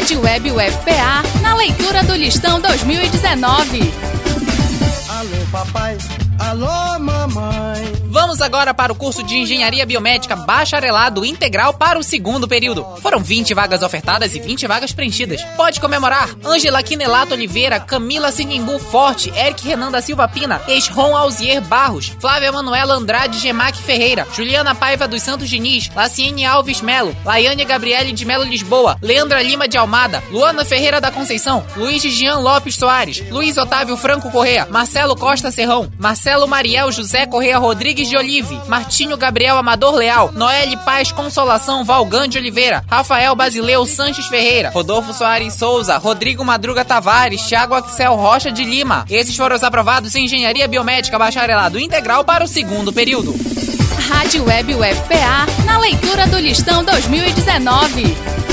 Rádio Web UFPA, na leitura do Listão 2019. Alô, papai. Alô, mamãe. Vamos agora para o curso de Engenharia Biomédica Bacharelado Integral para o segundo período. Foram 20 vagas ofertadas e 20 vagas preenchidas. Pode comemorar Ângela Quinelato Oliveira, Camila Sinimbu Forte, Eric Renan da Silva Pina, Esron Alzier Barros, Flávia Manuela Andrade Gemac Ferreira, Juliana Paiva dos Santos Diniz, Laciene Alves Melo, Laiane Gabriele de Melo Lisboa, Leandra Lima de Almada, Luana Ferreira da Conceição, Luiz Jean Lopes Soares, Luiz Otávio Franco Correa, Marcelo Costa Serrão, Marcelo Mariel José Correa Rodrigues de Olive, Martinho Gabriel Amador Leal, Noelle Paz Consolação Valgande Oliveira, Rafael Basileu Sanches Ferreira, Rodolfo Soares Souza, Rodrigo Madruga Tavares, Thiago Axel Rocha de Lima. Esses foram os aprovados em Engenharia Biomédica Bacharelado Integral para o segundo período. Rádio Web UFPA, na leitura do Listão 2019.